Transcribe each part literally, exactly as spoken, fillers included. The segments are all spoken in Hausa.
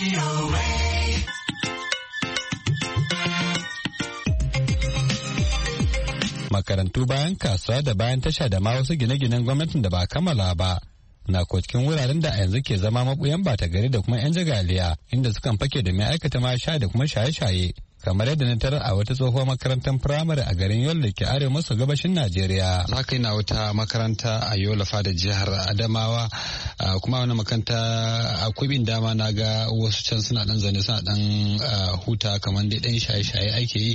Makarantu bayan kasuwa da bayan tasha da ma wasu gine-ginen gwamnatin da ba kammala ba na ko cikin wuraren da a yanzu ke zama mabuyan bata gari da kuma 'yan jagaliya inda sukan fake da mai aikata ma sha da kuma shaye-shaye kamar yadda na tarar a wata tsohuwar makarantar firamare a garin Yola da ke arewa maso gabashin Najeriya. Za ka yi na wata makaranta a Yola da jihar Adamawa kuma wani makaranta akwai bin dama na ga wasu can suna dan zane suna dan huta kamar dai dan shaye-shaye ake yi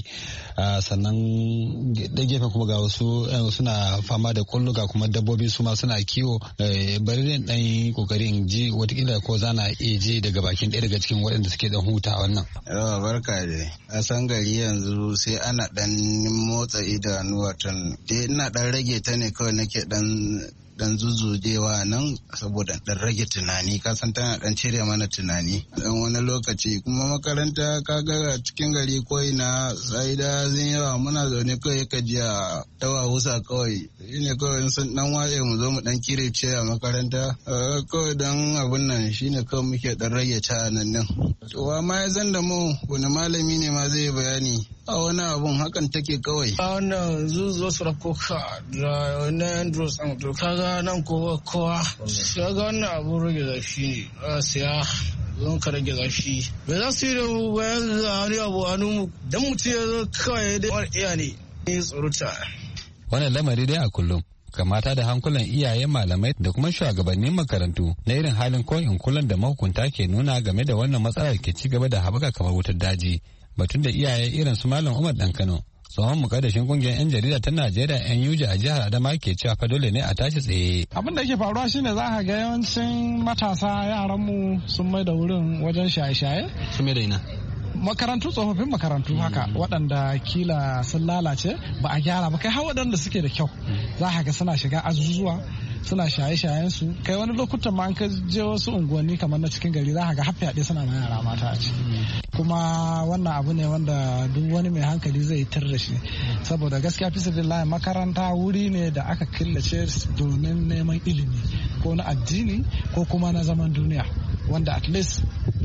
sannan da gefen kuma ga wasu suna fama da kulluga kuma dabbobi su ma suna kiwo bari zan dan kokarin ji watakila ko zana iya je daga bakin ɗaya daga cikin waɗanda suke dan huta wannan. Yawa barka dai. A san gari yanzu sai ana dan motsa idanu watan dai ina dan rage ta ne kawai nake dan dan zuzujewa nan saboda dan rage tunani ka san tana dan cire mana tunani dan wani lokaci kuma makaranta kaga cikin gari koi na sai da zin yawa muna zaune kawai ka ji a tawa husa kawai shine kawai sun dan waye mu zo mu dan kirece a makaranta kawai dan abun nan shine kawai muke dan rage ta nan nan to amma ya zan da mu wani malami ne ma zai bayani a wani abun hakan take kawai a wannan zuzo su rakoka da wannan andros an to kaga nan kowa kowa sai ga wannan abu rage zafi ne a siya zan ka rage zafi ba za su yi da bayan ga wani abu a numu dan mutum ya zo kawai da wani iya ne ne tsoruta wannan lamari dai a kullum kamata da hankulan iyayen malamai da kuma shugabannin makarantu na irin halin koyin kullum da mahukunta ke nuna game da wannan matsalar ke ci gaba da haɓaka kamar wutar daji batun da iyaye irin su malam Umar Dan Kano tsohon mukaddashin kungiyar 'yan jarida ta Najeriya 'yan Yuji a jihar Adama ke cewa fa dole ne a tashi tsaye. Abin da ke faruwa shine za ka ga yawancin matasa yaran mu sun mai da wurin wajen shaye-shaye. Sun mai da ina? Makarantu tsofaffin makarantu haka waɗanda kila sun lalace ba a gyara ba kai har waɗanda suke da kyau za ka ga suna shiga azuzuwa suna shaye-shayen su kai wani lokutan ma an ka je wasu unguwanni kamar na cikin gari za ka ga haffiyaɗe suna ma yara mata a ciki kuma wannan abu ne wanda duk wani mai hankali zai tar da shi saboda gaskiya fi sabilillahi makaranta wuri ne da aka killace domin neman ilimi ko na addini ko kuma na zaman duniya wanda at least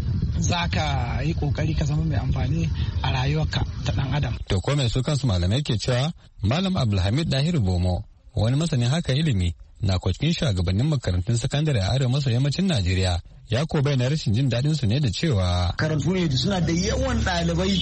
za ka yi kokari ka zama mai amfani a rayuwarka ta dan adam. To ko mai su kansu malamai ke cewa Malam Abdulhamid Dahiru Bomo wani masanin haka ilimi na cikin shugabannin makarantun sakandare a arewa maso yammacin Najeriya ya ko bayyana rashin jin daɗin su ne da cewa karantu ne suna da yawan ɗalibai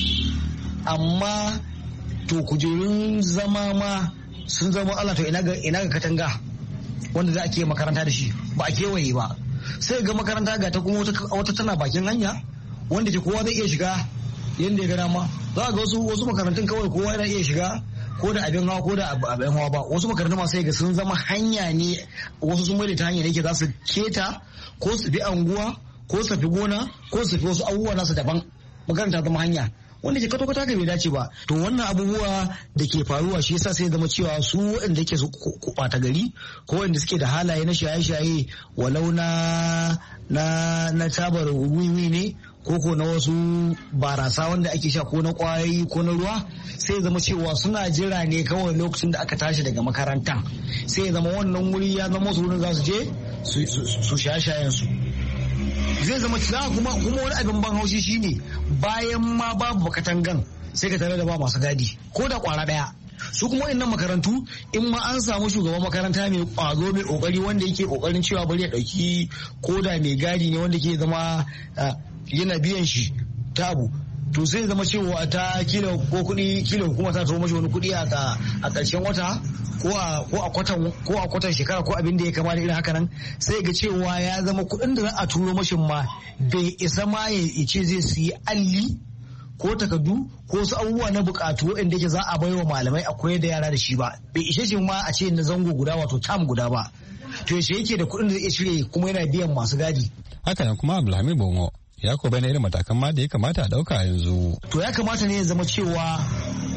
amma to kujerun zama ma sun zama Allah to ina ga ina ga katanga wanda za a ke makaranta da shi ba a kewaye ba sai ga makaranta ga ta kuma wata tana bakin hanya wanda ke kowa zai iya shiga yadda ya ga dama za ga wasu wasu makarantun kawai kowa yana iya shiga ko da abin hawa ko da abin hawa ba wasu makarantu masu sai ga sun zama hanya ne wasu sun mai ta hanya ne ke za su keta ko su bi anguwa ko su fi gona ko su fi wasu abubuwa nasu daban makaranta zama hanya wanda ke kato kata bai dace ba to wannan abubuwa da ke faruwa shi yasa sai zama cewa su waɗanda ke su ɓata gari ko waɗanda suke da halaye na shaye-shaye walau na na na tabar wiwi ne ko ko na wasu barasa wanda ake sha ko na kwayoyi ko na ruwa sai zama cewa suna jira ne kawai lokacin da aka tashi daga makaranta sai zama wannan wuri ya zama su wurin za su je su shaye-shayen su zai zama cewa kuma kuma wani abin ban haushi shine bayan ma babu katangan sai ka tare da ba masu gadi ko da kwara daya su kuma innan makarantu in ma an samu shugaban makaranta mai kwazo mai kokari wanda yake kokarin cewa bari ya dauki koda mai gadi ne wanda ke zama yana biyan shi tabu to sai zama cewa ta kila ko kuɗi kila hukuma ta turo mashi wani kuɗi a a ƙarshen wata ko a ko a kwatan ko a kwatan shekara ko abin da ya kama da irin haka nan sai ga cewa ya zama kuɗin da za a turo mashi ma bai isa ma ya ce zai siyi alli ko takardu ko wasu abubuwa na bukatu waɗanda yake za a bai wa malamai a koyar da yara da shi ba bai ishe shi ma a ce na zango guda wato tam guda ba to yaushe yake da kuɗin da zai iya cire kuma yana biyan masu gadi haka nan kuma Abdulhamid Bongo ya ko bayyana irin matakan ma da ya kamata a dauka yanzu. To ya kamata ne ya zama cewa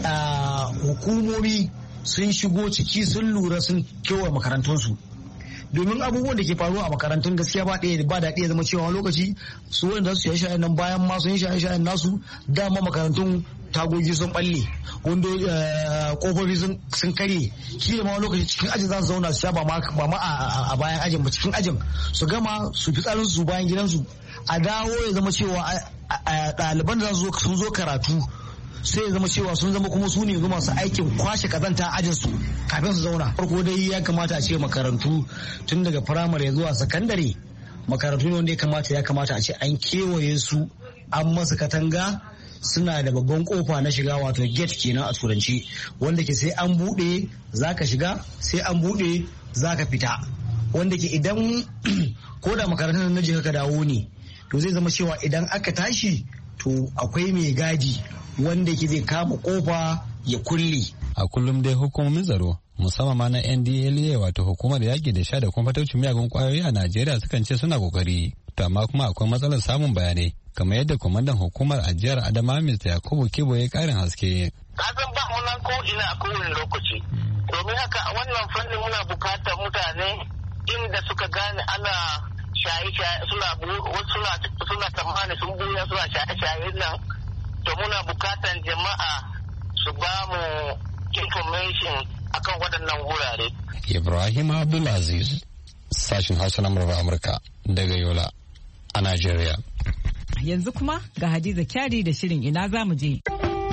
hukumomi sun shigo ciki sun lura sun kewa makarantunsu. domin abubuwan da ke faruwa a makarantun gaskiya ba ɗaya ba da ɗaya zama cewa lokaci su wanda su shaye-shayen nan bayan ma sun yi shaye-shayen nasu dama makarantun tagogi sun balle wanda kofofi sun karye shi da ma lokaci cikin ajin za su zauna su sha ba ma a bayan ajin ba cikin ajin su gama su fi tsarin su bayan gidansu a dawo ya zama cewa ɗaliban da sun zo karatu sai ya zama cewa sun zama kuma su ne masu aikin kwashe kazanta ajin su kafin su zauna. Farko dai ya kamata a ce makarantu tun daga firamare zuwa sakandare makarantu ne wanda ya kamata ya kamata a ce an kewaye su an masa katanga suna da babban kofa na shiga wato gate kenan a turanci wanda ke sai an bude zaka shiga sai an bude zaka fita wanda ke idan ko da makarantar na je ka dawo ne to zai zama cewa idan aka tashi to akwai mai gadi wanda ke zai kama kofa ya kulle. A kullum dai hukumomin tsaro musamman ma na N D L A wato hukumar yaƙi da sha da kuma fataucin miyagun ƙwayoyi a Najeriya sukan ce suna kokari to amma kuma akwai matsalar samun bayanai kamar yadda kwamandan hukumar ajiyar Adama Mister Yakubu Kibo ya ƙarin haske. Kasan ba mu nan ko ina a kowane lokaci domin haka a wannan fannin muna bukatar mutane inda suka gane ana shaye-shaye suna suna suna tsammani sun buya suna shaye-shaye nan to muna bukatan jama'a su ba mu information akan waɗannan wurare. Ibrahim Abdulaziz, sashin Hausa na murar Amurka daga Yola a Najeriya. Yanzu kuma ga Hadiza Kyari da shirin ina za mu je.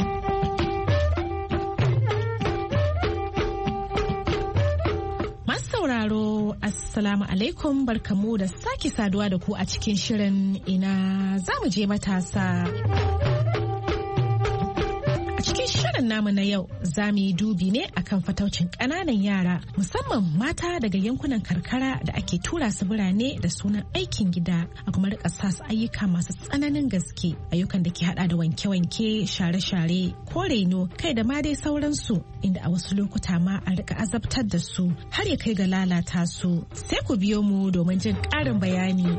Masu sauraro, Assalamu alaikum barkamu da sake saduwa da ku a cikin shirin ina za mu je matasa. A cikin shirin namu na yau za mu yi dubi ne akan fataucin ƙananan yara musamman mata daga yankunan karkara da ake tura su birane da sunan aikin gida a kuma rika sa su ayyuka masu tsananin gaske ayyukan da ke hada da wanke-wanke share-share ko reno kai da ma dai sauransu inda a wasu lokuta ma a rika azabtar da su har ya kai ga lalata su sai ku biyo mu domin jin ƙarin bayani.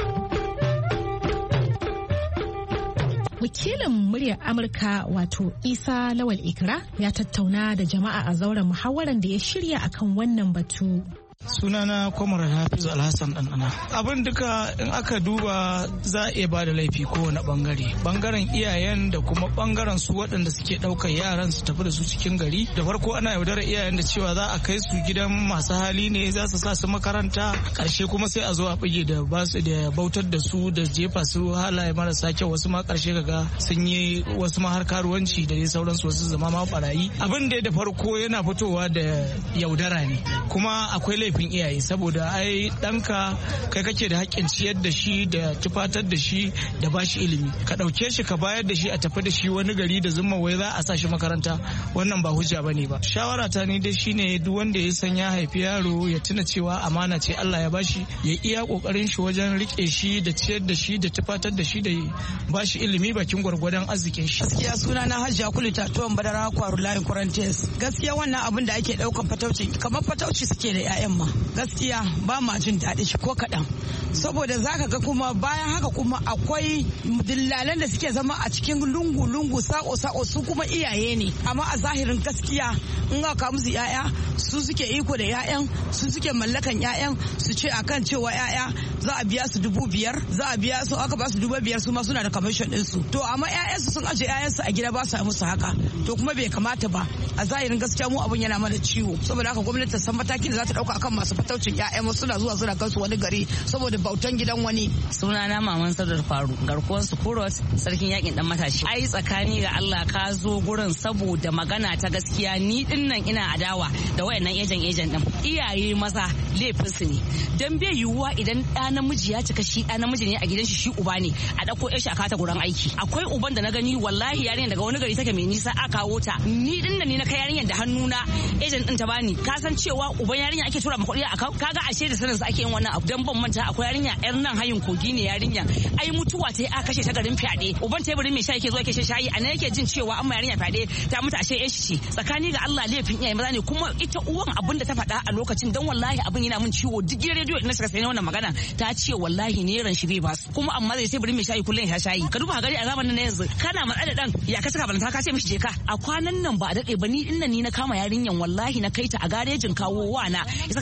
Wakilin muryar Amurka wato Isa Lawal Ikra ya tattauna da jama'a a zauren muhawarar da ya shirya akan wannan batu. Sunana Kwamar Hafizu Alhassan ɗanɗana. Abin duka in aka duba za a iya ba da laifi kowane bangare. Bangaren iyayen da kuma bangaren su waɗanda suke ɗaukar yaran su tafi da su cikin gari. Da farko ana yaudarar iyayen da cewa za a kai su gidan masu hali ne za su sa su makaranta. Ƙarshe kuma sai a zo a bige da ba su da bautar da su da jefa su halaye marasa kyau wasu ma ƙarshe kaga sun yi wasu ma har karuwanci da dai sauransu wasu zama ma barayi. Abin da da farko yana fitowa da yaudara ne. Kuma akwai laifi laifin iyaye saboda ai ɗanka kai kake da haƙƙin ciyar da shi da tufatar da shi da bashi ilimi ka ɗauke shi ka bayar da shi a tafi da shi wani gari da zuma wai za a sa shi makaranta wannan ba hujja bane ba. Shawara ta ni dai shine duk wanda ya san ya haifi yaro ya tuna cewa amana ce Allah ya bashi ya iya kokarin shi wajen rike shi da ciyar da shi da tufatar da shi da bashi ilimi bakin gwargwadon arzikin shi. Gaskiya suna na Hajiya Kulita tuwon Badara Kwaru Layin Quarantes. Gaskiya wannan abin da ake ɗaukan fatauci kamar fatauci suke da 'ya'yan ma. Gaskiya ba ma jin daɗi shi ko kaɗan. Saboda zaka ga kuma bayan haka kuma akwai dillalan da suke zama a cikin lungu-lungu sako-sako su kuma iyaye ne. Amma a zahirin gaskiya in aka musu 'ya'ya su suke iko da 'ya'yan su suke mallakan 'ya'yan su ce akan cewa 'ya'ya za a biya su dubu biyar za a biya su aka ba su dubu biyar su ma suna da commission ɗinsu. To amma 'ya'yansu sun aje 'ya'yansu a gida ba su musu haka. To kuma bai kamata ba a zahirin gaskiya mu abun yana mana ciwo saboda haka gwamnati ta san matakin da za ta dauka akan masu fataucin ƴaƴan mu suna zuwa suna kansu wani gari saboda bautan gidan wani. Sunana Maman Sadar Faru garkuwar su Kurot sarkin yakin dan matashi. Ai tsakani ga Allah ka zo gurin saboda magana ta gaskiya ni dinnan ina adawa da wayannan ejen ejen din. Iyaye maza laifin su ne dan bai yiwuwa idan ɗa namiji ya cika shi ɗa namiji ne a gidan shi shi uba ne a dauko ƴar shi a kata gurin aiki. Akwai uban da na gani wallahi yarinya daga wani gari take mai nisa aka kawo ta ni dinnan ne na kai yarinyar da hannuna ejen din ta bani ka san cewa uban yarinya ake tura ma kuɗi a kan kaga ashe da sanin ake yin wannan abu dan ban manta akwai yarinya yar nan hayin kogi ne yarinya ai mutuwa ta a kashe ta garin fyaɗe uban teburin mai shayi ke zo yake shan shayi a nan yake jin cewa an ma yarinya fyaɗe ta mutu ashe yar shi tsakani ga Allah laifin iyaye maza ne kuma ita uwan abin da ta faɗa a lokacin dan wallahi abin yana min ciwo duk rediyo ina suka sai wannan magana ta ce wallahi ne ran shi bai basu kuma amma zai teburin mai shayi kullun ya shayi ka duba gari a zamanin na yanzu kana matsa da dan ya ka saka balanta ka ce mishi je ka a kwanan nan ba a dade ba ni dinnan ni na kama yarinyan wallahi na kaita a garejin kawo wana ya saka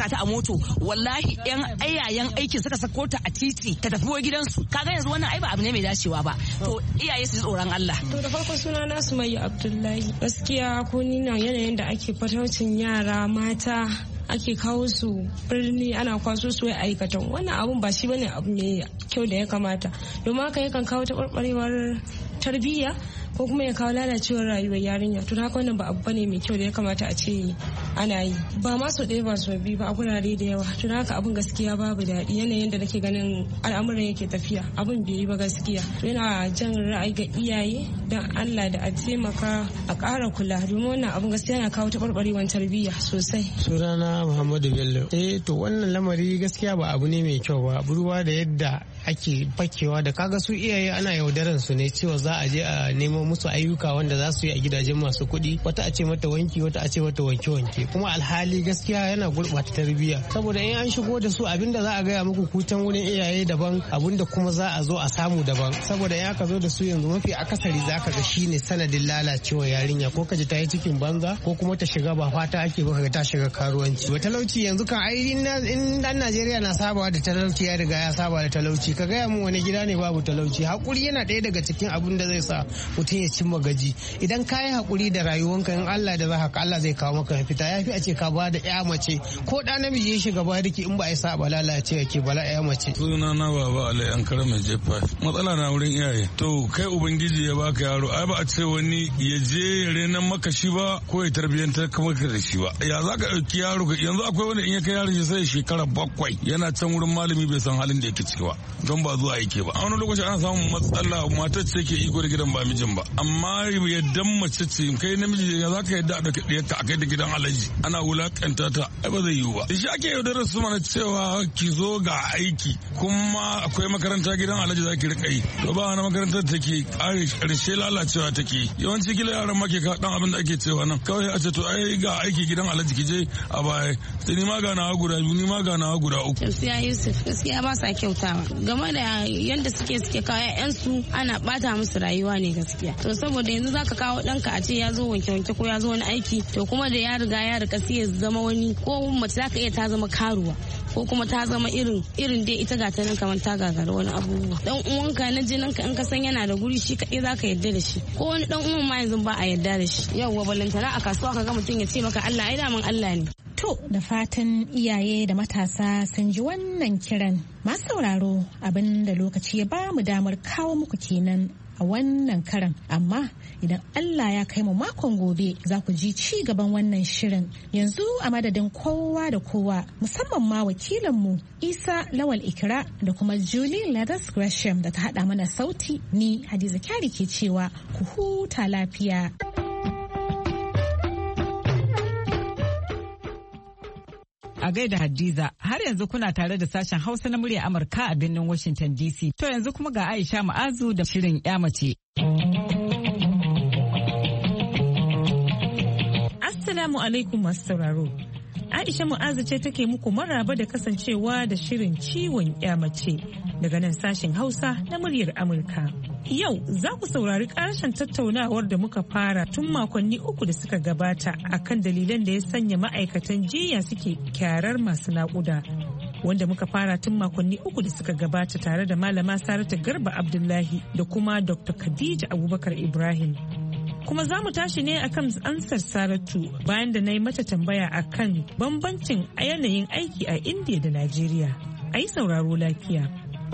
saka ta a moto wallahi yan ayayen aiki suka sako ta a titi ta tafi wa gidansu kaga yanzu wannan ai ba abu ne mai dacewa ba to iyaye su ji tsoron Allah. To da farko suna na Sumayya Abdullahi gaskiya ko ni na yanayin da ake fataucin yara mata ake kawo su birni ana kwaso su wai aikatan wannan abun ba shi bane abu mai kyau da ya kamata domin haka yakan kawo taɓarɓarewar tarbiyya ko kuma ya kawo lalacewar rayuwar yarinya to haka wannan ba abu bane mai kyau da ya kamata a ce ana yi ba ma so ɗaya ba so biyu ba a gurare da yawa to haka abun gaskiya babu daɗi yanayin da nake ganin al'amuran yake tafiya abun bai yi ba gaskiya to yana jan ra'ayi ga iyaye don Allah da a taimaka a ƙara kula domin wannan abun gaskiya yana kawo taɓarɓarewar tarbiyya sosai. Sunana Muhammadu Bello. Eh to wannan lamari gaskiya ba abu ne mai kyau ba ruwa da yadda ake fakewa da kaga su iyaye ana yaudaran su ne cewa za a je a nemo musu ayyuka wanda za su yi a gidajen masu kuɗi wata a ce mata wanki wata a ce mata wanke wanke kuma alhali gaskiya yana gurɓata tarbiyya saboda in an shigo da su abinda za a gaya muku kutan wurin iyaye daban abinda kuma za a zo a samu daban saboda in aka zo da su yanzu mafi akasari za ka ga shine sanadin lalacewa yarinya ko kaji ta yi cikin banza ko kuma ta shiga ba fata ake ba ka ta shiga karuwanci ba talauci yanzu kan ai in dan Najeriya na sabawa da talauci ya riga ya saba da talauci ka gaya mu wani gida ne babu talauci hakuri yana ɗaya daga cikin abin da zai sa mutum ya cimma gaji idan ka yi hakuri da rayuwanka in Allah da za ka Allah zai kawo maka fita ya fi a ce ka ba da ya mace ko da namiji ya shiga bariki in ba a yi sa ba lalace yake bala ya mace. Suna na baba Alai an kara mai jefa matsala na wurin iyaye to kai ubangiji ya baka yaro ai ba a ce wani ya je ya renan maka shi ba ko ya tarbiyyantar maka da shi ba ya za ka ɗauki yaro yanzu akwai wani in ya kai yaro shi sai shekara bakwai yana can wurin malami bai san halin da yake ciki ba don ba zuwa yake ba a wani lokaci ana samun matsala matar ce ke iko da gidan ba mijin ba amma yadda mace ce kai namiji ya za ka yadda a ɗauki ɗiyarka a kai da gidan alaji ana wulakanta ta ai ba zai yiwu ba shi ake yaudarar su mana cewa ki zo ga aiki kuma akwai makaranta gidan alaji za ki rika yi to ba wani makarantar take kare karshe lalacewa take yawanci kila yaran ma ke ka dan abin da ake cewa nan kawai a ce to ai ga aiki gidan alaji ki je a baya sai ni ma ga nawa guda biyu ni ma ga nawa guda uku. Gaskiya Yusuf gaskiya ba sa kyautawa game da yanda suke suke kawo ƴaƴansu ana bata musu rayuwa ne gaskiya to saboda yanzu zaka kawo ɗanka a ce ya zo wanke wanke ko ya zo wani aiki to kuma da ya riga ya riga sai ya zama wani ko mace zaka iya ta zama karuwa ko kuma ta zama irin irin dai ita ga ta nan kamar ta gagara wani abubuwa dan uwanka na jininka in ka san yana da guri shi kaɗai zaka yarda da shi ko wani dan uwan ma yanzu ba a yarda da shi yauwa balantana a kasuwa ka ga mutum ya ce maka Allah ai daman Allah ne. To da fatan iyaye da matasa sun ji wannan kiran masu sauraro abin da lokaci ya ba mu damar kawo muku kenan a wannan karan amma idan Allah ya kai mu makon gobe za ku ji ci gaban wannan shirin yanzu a madadin kowa da kowa musamman ma wakilanmu Isa Lawal Ikra da kuma Julie Ladas Gresham da ta hada mana sauti ni Hadiza Kyari ke cewa ku huta lafiya. A gaida Hadiza, har yanzu kuna tare da sashen Hausa na murya Amurka a birnin Washington D C. To yanzu kuma ga Aisha Ma'azu da shirin ƴa mace. Assalamu alaikum masu sauraro. Aisha Mu'azu ce take muku maraba da kasancewa da shirin ciwon ƴa mace daga nan sashen Hausa na muryar Amurka. Yau za ku saurari ƙarshen tattaunawar da muka fara tun makonni uku da suka gabata akan dalilan da ya sanya ma'aikatan jiya suke kyarar masu naƙuda. Wanda muka fara tun makonni uku da suka gabata tare da Malama Saratu Garba Abdullahi da kuma Doctor Khadija Abubakar Ibrahim. Kuma za mu tashi ne akan ansar Saratu bayan da na yi mata tambaya akan bambancin a yanayin aiki a Indiya da Najeriya. A yi sauraro lafiya.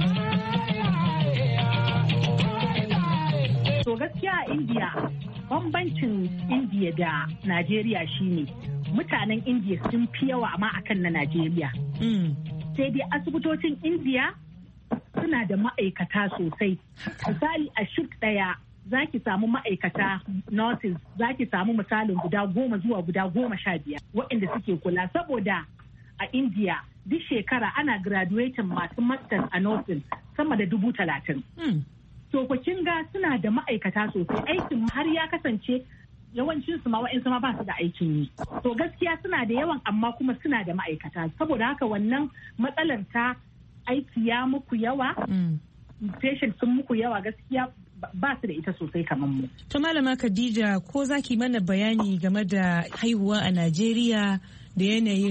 To gaskiya a Indiya bambancin Indiya da Najeriya shine mutanen Indiya sun fi yawa ma akan na Najeriya. Sai dai asibitocin Indiya suna da ma'aikata sosai. Misali a shift ɗaya za ki samu ma'aikata nurses za ki samu misalin guda goma zuwa guda goma sha biyar waɗanda suke kula saboda a Indiya duk shekara ana graduating masu masters a nursing sama da dubu talatin. To ku kin ga suna da ma'aikata sosai aikin har ya kasance yawancin su ma wa'in ma ba su da aikin yi. To gaskiya suna da yawan amma kuma suna da ma'aikata saboda haka wannan matsalar ta aiki ya muku yawa, patient sun muku yawa gaskiya ba su da ita sosai kamar mu. To Malama Khadija ko za ki mana bayani game da haihuwa a Najeriya da yanayin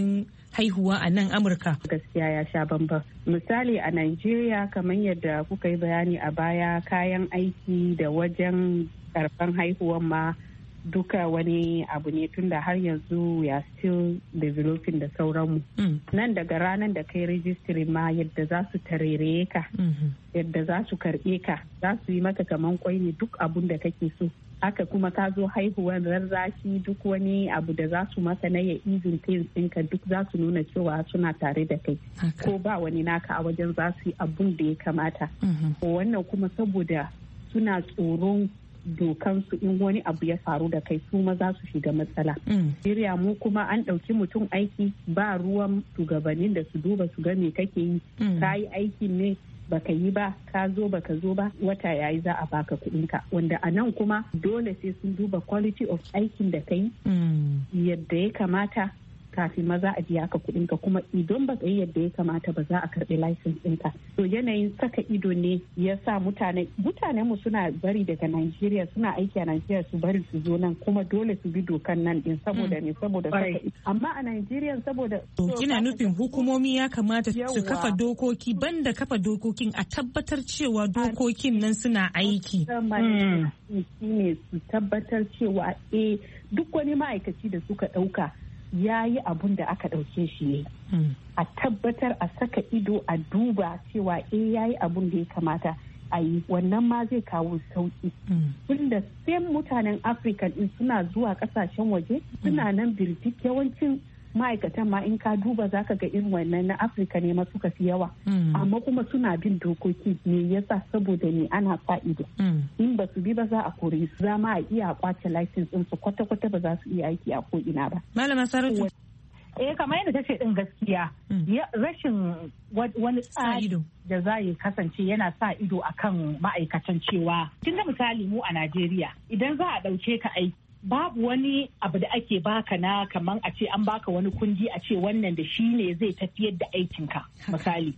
haihuwa a nan Amurka? Gaskiya ya sha bambam. Misali a Najeriya kamar yadda kuka yi bayani a baya, kayan aiki da wajen karfan haihuwan ma duka wani abu ne tunda har yanzu ya still developing da sauranmu. Mm. Nan daga ranar da kai registry ma yadda za su tarere ka, mm-hmm. yadda za su karɓe ka, za su yi maka kaman kwai ne duk abun da kake so. Haka kuma ka zo haihuwar rarrashi duk wani abu da za su maka na ya izin pains ɗinka duk za su nuna cewa suna tare da kai. Okay. Ko ba wani naka a wajen za su yi abun da ya kamata. Mm-hmm. Wannan kuma saboda suna tsoron dokansu in wani abu ya faru da kai su ma za su shiga matsala. Siriya mu kuma an ɗauki mutum aiki ba ruwan shugabannin da su duba su ga me kake yi. Ka yi aikin ne baka yi ba, ka zo baka zo ba, wata yayi za a baka kuɗinka. Wanda a nan kuma dole sai sun duba quality of aikin da kai yadda ya kamata kafin maza a biya ka kuɗin ka, kuma idan ba yi yadda ya kamata ba za a karɓi license ɗinka. To yanayin saka ido ne ya sa mutane mutanen mu suna bari daga Najeriya, suna aiki a Najeriya su bari su zo nan, kuma dole su bi dokan nan din saboda ne saboda saka ido. Amma a Najeriya saboda kina nufin hukumomi ya kamata su kafa dokoki, banda kafa dokokin a tabbatar cewa dokokin nan suna aiki. Shine su tabbatar cewa eh duk wani ma'aikaci da suka ɗauka ya yi abun da aka ɗauke shi ne. Mm. A tabbatar a saka ido a duba cewa eh ya yi abun da ya kamata a yi, wannan ma zai kawo sauki. Tunda mm. sai mutanen Afirka din suna zuwa kasashen waje suna nan birtik, yawancin ma'aikatan ma in ka duba za ka ga irin wannan na Afirka ne ma suka fi yawa. Mm. Amma kuma suna bin dokoki ne yasa saboda ne ana sa ido. Mm. In ba su bi ba za a kore su, za ma a iya kwace license din su kwata-kwata ba za su iya aiki a ko ina ba. Malama Saratu. Eh kamar yadda ta ce din gaskiya, rashin wani tsari da za ya kasance yana sa ido akan ma'aikatan cewa kin ga misali mu a Najeriya idan za a ɗauke ka aiki babu wani abu da ake baka na kaman a ce an baka wani kundi a ce wannan da shi ne zai tafiyar da aikinka misali.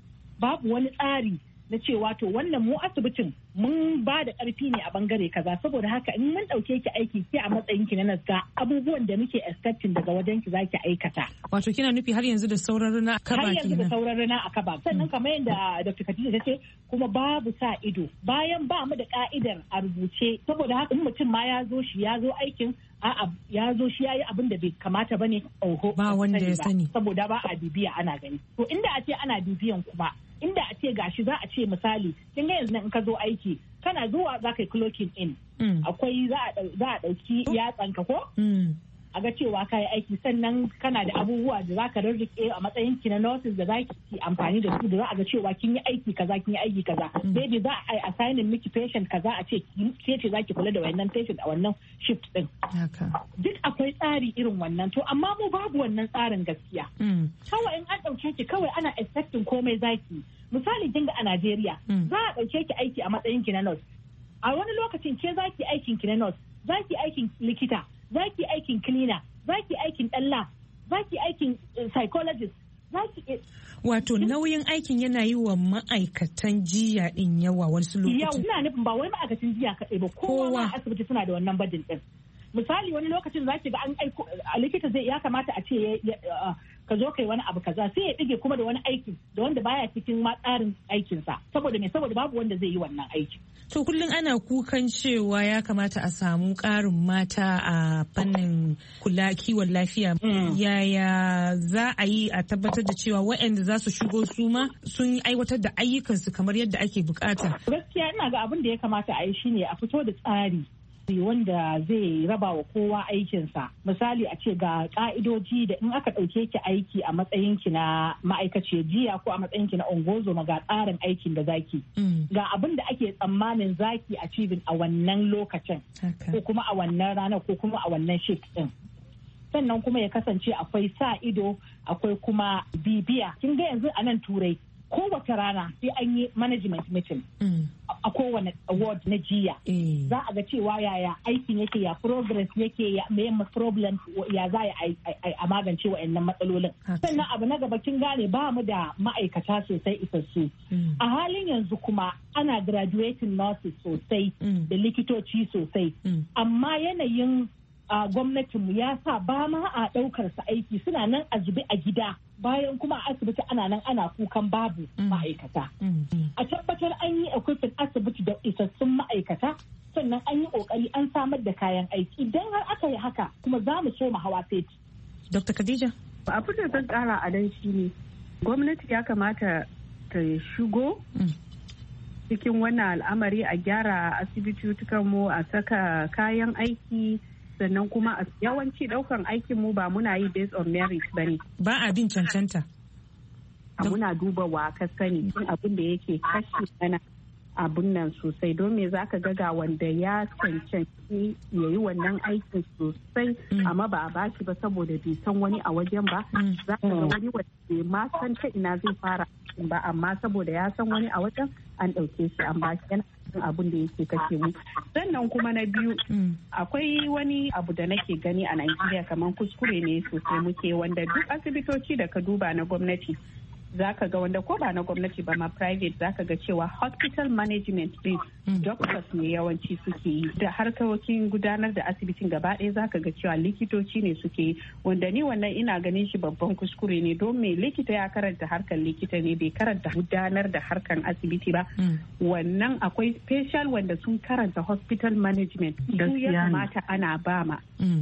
Babu wani tsari na cewa to wannan mu asibitin mun ba da ƙarfi ne a bangare kaza, saboda haka in mun ɗauke ki aiki ki a matsayin ki na naska abubuwan da muke expecting daga wajen ki zaki aikata. Wato kina nufi har yanzu da sauran rana a kaba kenan. Har yanzu da sauran rana a kaba. Sannan kamar yadda Doctor Khadija ta ce kuma babu sa ido. Bayan ba mu da ka'idar a rubuce, saboda haka in mutum ma ya zo shi ya zo aikin a'a ya zo shi ya yi abin da bai kamata bane. Oho. Ba wanda ya sani. Saboda ba a bibiya ana gani. To inda a ce ana bibiyan kuma inda a ce gashi za a ce misali kin ga yanzu in ka zo aiki kana zuwa za ka yi clocking in akwai za a ɗauki yatsanka ko a ga cewa ka yi aiki, sannan kana da abubuwa da za ka rarrike a matsayin ki na nurses da za ki amfani da su da za a ga cewa kin yi aiki kaza kin yi aiki kaza, maybe za a yi assigning miki patient kaza a ce ke ce za ki kula da wannan patient a wannan shift din. Duk akwai tsari irin wannan, to amma mu babu wannan tsarin gaskiya. Kawai in an ɗauke ki kawai ana expecting komai zaki. Misali kin ga a Najeriya za a ɗauke ki aiki a matsayin ki na nurse, a wani lokacin ke za ki aikin ki na nurse, za ki aikin likita, za ki aikin cleaner, za ki aikin ɗalla, za ki aikin psychologist, za ki... Wato nauyin aikin yana yi wa ma'aikatan jiya ɗin yawa wasu lokutan. Yau, ina nufin ba wai ma'aikatan jiya kaɗai ba, kowa ma asibiti suna da wannan bajin ɗin. Misali wani lokacin za ki ga an aiko a likita zai ya kamata a ce ka zo kai wani abu kaza sai ya ɗige kuma da wani aiki da wanda baya cikin ma tsarin aikinsa, saboda me saboda babu wanda zai yi wannan aiki. To kullum ana kukan cewa ya kamata a samu ƙarin mata a fannin kula kiwon lafiya. Yaya za a yi a tabbatar da cewa waɗanda za su shigo su ma sun aiwatar da ayyukansu kamar yadda ake bukata? Gaskiya ina ga abin da ya kamata a yi shine a fito da tsari wanda zai raba wa kowa aikinsa. Misali a ce ga ka'idoji da in aka ɗauke ki aiki a matsayin ki na ma'aikaciyar jiya ko a matsayin ki na ungozoma ga tsarin aikin da zaki. Ga abin da ake tsammanin zaki achieving a wannan lokacin ko kuma a wannan ranar ko kuma a wannan shift din. Sannan kuma ya kasance akwai sa ido, akwai kuma bibiya. Kin ga yanzu a nan Turai kowace rana sai an yi management meeting a kowane award na jiya. Za a ga cewa yaya aikin yake, ya progress yake, ya me problem ya za a magance wa'annan matsalolin. Sannan abu na gaba kin gane ba mu da ma'aikata sosai isassu. A halin yanzu kuma ana graduating nurses sosai da likitoci sosai. Amma yanayin a gwamnatinmu ya sa ba ma a ɗaukar su aiki, suna nan a zube a gida, bayan kuma a asibiti ana nan ana kukan babu ma'aikata. A tabbatar an yi equipment asibiti da isassun ma'aikata, sannan an yi ƙoƙari an samar da kayan aiki. Idan har aka yi haka kuma za mu so mu hawa feti. Doctor Khadija. Abin da zan ƙara a nan shi ne gwamnati ya kamata ta shigo cikin wannan al'amari, a gyara asibitotukan mu, a saka kayan aiki, sannan kuma a yawanci daukan aikin mu ba muna yi based on merit bane, ba a bin cancanta, muna duba wa ka sani abin da yake kashe mana abun nan sosai. Don me zaka ga ga wanda ya cancanci ya yi wannan aikin sosai amma ba a bashi ba saboda bai san wani a wajen ba, za ka ga wani wanda bai ma san ta ina zai fara ba, amma saboda ya san wani a wajen an ɗauke shi an bashi. Yana abun da yake kashe mu. Sannan kuma na biyu, akwai wani abu da nake gani a Najeriya kamar kuskure ne sosai muke, wanda duk asibitoci da ka duba na gwamnati zaka ga, wanda ko ba na gwamnati ba ma private, zaka ga cewa hospital management din doctors ne yawanci suke yi, da harkokin gudanar da asibitin gaba ɗaya zaka ga cewa likitoci ne suke yi, wanda ni wannan ina ganin shi babban kuskure ne. Don me likita ya karanta harkar likita ne, bai karanta gudanar da harkar asibiti ba. Wannan akwai special wanda sun karanta hospital management, su ya kamata ana bama.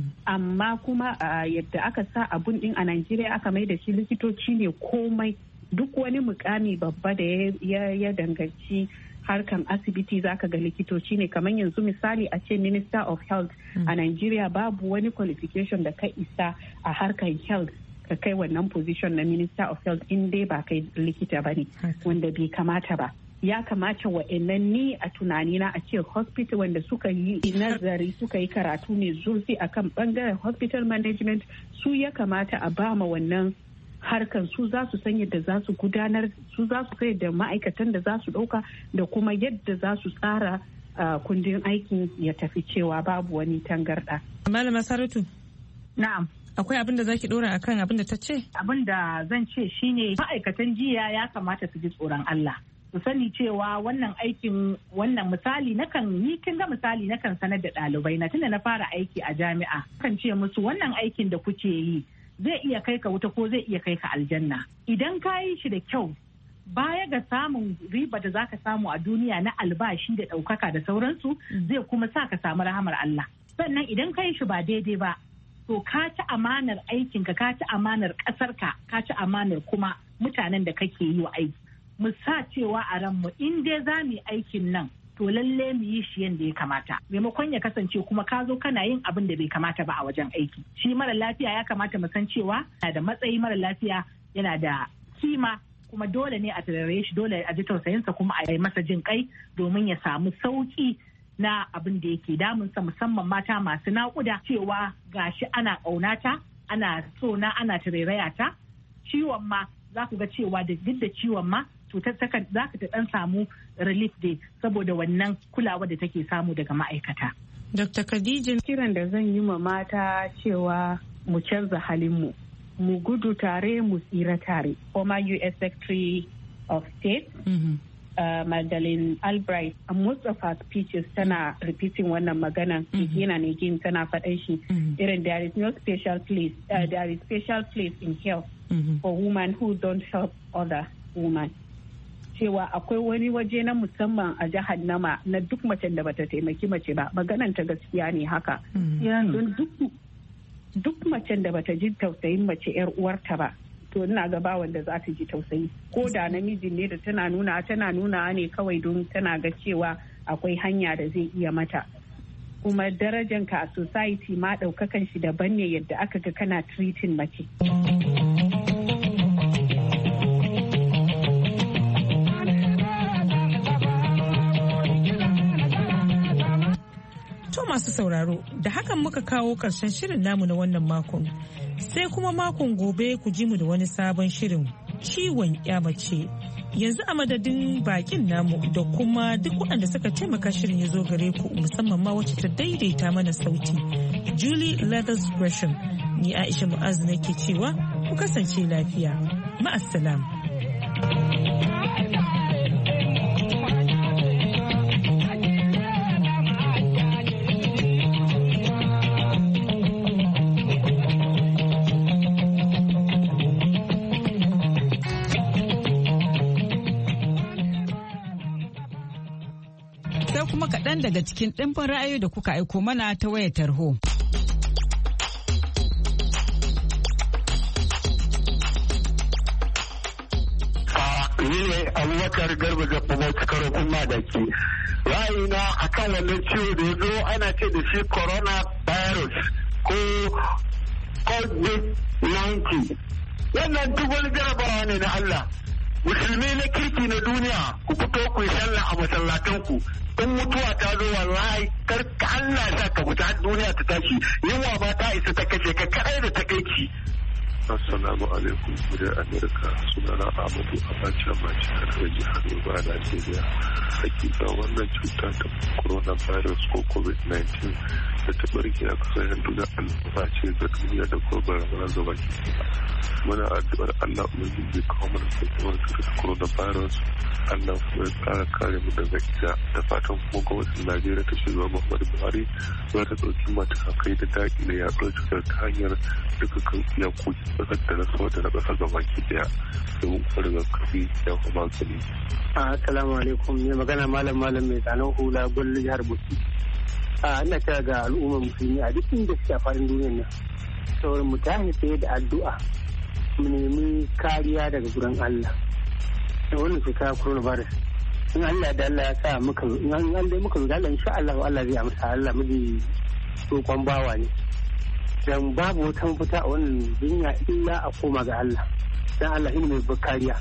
Amma kuma yadda aka sa abun din a Najeriya aka mai da shi likitoci ne komai. Duk wani mukami babba da ya danganci harkan asibiti zaka ga likitoci ne. Kamar yanzu misali a ce Minister of Health a Nigeria, babu wani qualification da ka isa a harkan health ka kai wannan position na Minister of Health in dai ba kai likita ba ne, wanda bai kamata ba. Ya kamata wa'annan ni a tunanina a ce hospital wanda suka yi nazari suka yi karatu ne zurfi akan bangaren hospital management, su ya kamata a bama wannan harkan, su za su san yadda za su gudanar, su za su kai da ma'aikatan da za su ɗauka da kuma yadda za su tsara kundin aikin ya tafi cewa babu wani tangarɗa. Malama Saratu. Na'am. Akwai abin da zaki ɗora akan abin da ta ce? Abin da zan ce shine ma'aikatan jiya ya kamata su ji tsoron Allah. Su sani cewa wannan aikin, wannan misali nakan ni kin ga misali nakan sanar da ɗalibai na tunda na fara aiki a jami'a. Kan ce musu wannan aikin da kuke yi zai iya kai ka wuta ko zai iya kai ka aljanna. Idan ka yi shi da kyau, baya ga samun riba da zaka samu a duniya na albashi da ɗaukaka da sauransu, zai kuma sa ka samu rahamar Allah. Sannan idan ka yi shi ba daidai ba, to ka ci amanar aikinka, ka ci amanar ƙasarka, ka ci amanar kuma mutanen da kake yi wa aiki. Mu sa cewa a ranmu in dai za mu yi aikin nan, to lalle mu yi shi yadda ya kamata, maimakon ya kasance kuma ka zo kana yin abin da bai kamata ba a wajen aiki. Shi mara lafiya ya kamata mu san cewa yana da matsayi, mara lafiya yana da kima, kuma dole ne a tarare shi, dole a ji tausayinsa kuma a yi masa jin kai domin ya samu sauki na abin da yake damunsa, musamman mata masu naƙuda, cewa gashi ana ƙaunata, ana so na, ana tarairaya ta. Ciwon ma za ku ga cewa da duk da ciwon ma cutar za ka ta dan samu relief day saboda wannan kulawa da take samu daga ma'aikata. Doctor Khadija, kiran da zan yi ma mata cewa mu canza halinmu, mu gudu tare mu tsira tare. Former U S Secretary of State mm-hmm. uh, Madeleine Albright, a most of her speeches tana repeating wannan maganan again and again, tana faɗan shi irin there is no special place, uh, there is special place in health mm-hmm. for women who don't help other women. Cewa akwai wani waje na musamman a jahannama na duk macen da bata taimaki mace ba. Maganan ta gaskiya ne haka. Don duk macen da bata ji tausayin mace yar uwarta ba, to ina ga ba wanda za ta ji tausayi. Ko da namijin ne da tana nuna tana nuna ne kawai don tana ga cewa akwai hanya da zai iya mata. Kuma darajanka a society ma ɗaukakan shi daban ne yadda aka ga kana treating mace. Masu sauraro, da hakan muka kawo ƙarshen shirin namu na wannan makon. Sai kuma makon gobe ku ji mu da wani sabon shirin ciwon mace. Yanzu a madadin bakin namu da kuma duk waɗanda suka taimaka shirin ya zo gare ku, musamman ma wacce ta daidaita mana sauti, Julie Leathers Gresham. Ni Aisha Mu'azu nake cewa ku kasance lafiya. Ma'assalam. sai kuma kaɗan daga cikin ɗimbin ra'ayoyi da kuka aiko mana ta wayar tarho. Ni ne Abubakar Garba Gabba Bauchi Karo kuma da ke. Ra'ayina akan wannan ciwo da ya zo ana ce da shi corona virus ko covid nineteen. Wannan duk wani jarabawa ne na Allah. Musulmi na kirki na duniya ku fito ku yi sallah a masallatanku. In mutuwa ta zo wallahi kar ka Allah sa ka mutu har duniya ta tashi. Yunwa ba ta isa ta kashe ka kadai da takaici. Assalamu alaikum muryar Amerika, sunana Ahmadu Abacha Mace daga jihar Yobe a Najeriya. Hakika wannan cuta ta coronavirus ko covid nineteen da ta barke a kasashen duniya al'umma ce ga duniya da kuma barazana ga baki. Muna addu'ar Allah ubangiji zai kawo mana sauƙin cutar ta coronavirus. Allah kuma ya tsara kare mu daga ita, da fatan kuma gwamnatin Najeriya ta shugaba Muhammadu Buhari za ta ɗauki matakai da daƙile yaɗuwar cutar ta hanyar dukkan iyakoki kasar da na sama da na kasar gabaki daya domin kuma rigakafi ya kuma magani. Assalamu alaikum, ne magana malam malam mai tsanon hula gwallo jihar Bauchi. A ina kira ga al'ummar musulmi a duk inda suke a faɗin duniyar nan. Sauran mu tashi tsaye da addu'a mu nemi kariya daga gurin Allah. Da wannan cuta coronavirus. In Allah da Allah ya sa muka in Allah muka da Allah insha Allah Allah zai amsa. Allah miji roƙon bawa ne. Dan babu wata mafita a wannan duniya illa a koma ga Allah. Dan Allah shi ne mai kariya.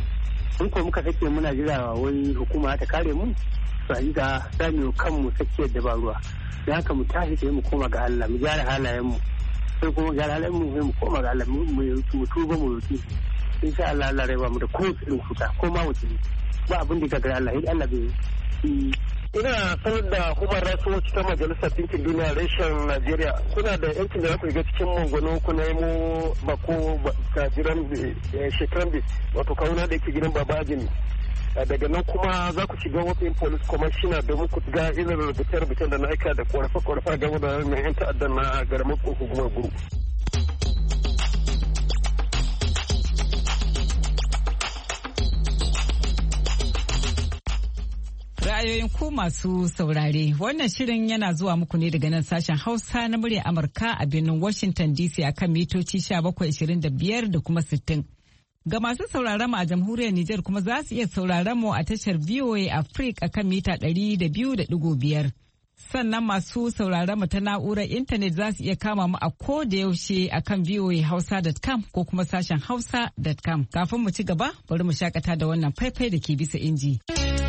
In ko muka sake muna jira wai hukuma ta kare mu, to a yi ga zamu kanmu sakiyar da ba ruwa. Dan haka mu tashi sai mu koma ga Allah, mu gyara halayen mu. Sai kuma gyara halayen mu sai mu koma ga Allah, mu mu tuba mu roki. Insha Allah Allah rai ba mu da kowace irin cuta ko ma wace ba abin da ga Allah, idan Allah bai ina sanar da hukumar rasuwanci ta majalisar ɗinkin duniya reshen Najeriya kuna da yancin da za ku shiga cikin mangwano ku na mu bako kajiran shekaran bi wato kawuna da yake gidan babajin daga nan kuma za ku shiga wasu police commissioner domin ku ga irin rubuce-rubucen da na aika da korafe-korafe game da mai yan ta'addan na garamar hukumar guru. Ra'ayoyin ku masu saurare, wannan shirin yana zuwa muku ne daga nan sashen Hausa na murya Amurka a birnin Washington D C akan mitoci bakwai ashirin da biyar da kuma sittin. Ga masu sauraron mu a jamhuriyar Nijar kuma za su iya sauraron mu a tashar V O A Africa akan mita ɗari da biyu da ɗigo biyar. Sannan masu sauraron mu ta na'urar intanet za su iya kama mu a ko da yaushe akan v o a hausa dot com ko kuma sashen hausa dot com. Kafin mu ci gaba, bari mu shakata da wannan faifai da ke bisa inji.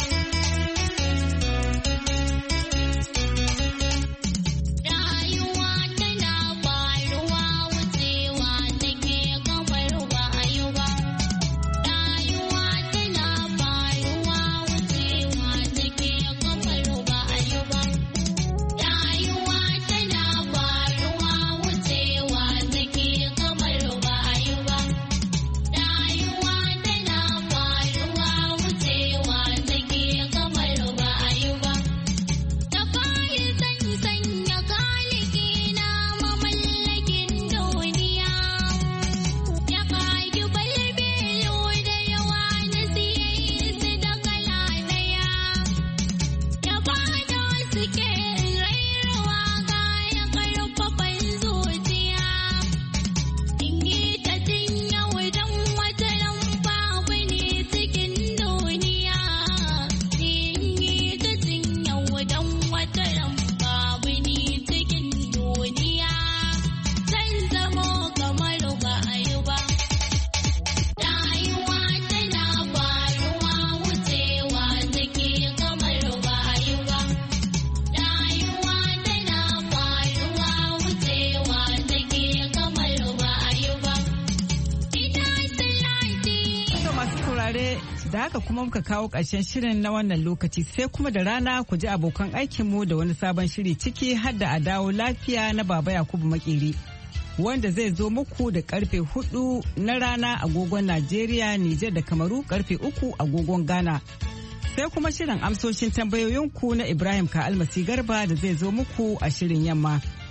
Da haka kuma muka kawo ƙarshen shirin na wannan lokaci sai kuma da rana ku ji abokan aikinmu da wani sabon shiri ciki har da a dawo lafiya na Baba Yakubu Makeri wanda zai zo muku da karfe hudu na rana agogon Najeriya, Nijar da Kamaru karfe uku agogon Ghana. Sai kuma shirin amsoshin tambayoyinku na Ibrahim Ka'almasi Garba da zai zo muku a shirin yamma.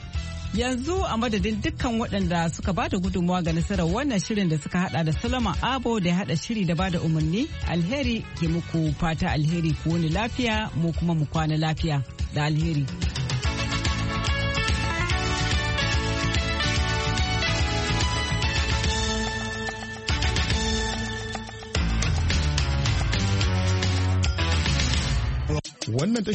Yanzu a madadin dukkan waɗanda suka ba da gudunmawa ga nasarar wannan shirin da suka hada da Solomon Abo da ya hada shiri da ba da umarni, alheri ke muku fata alheri ku wani lafiya mu kuma mu kwana lafiya da alheri. Wannan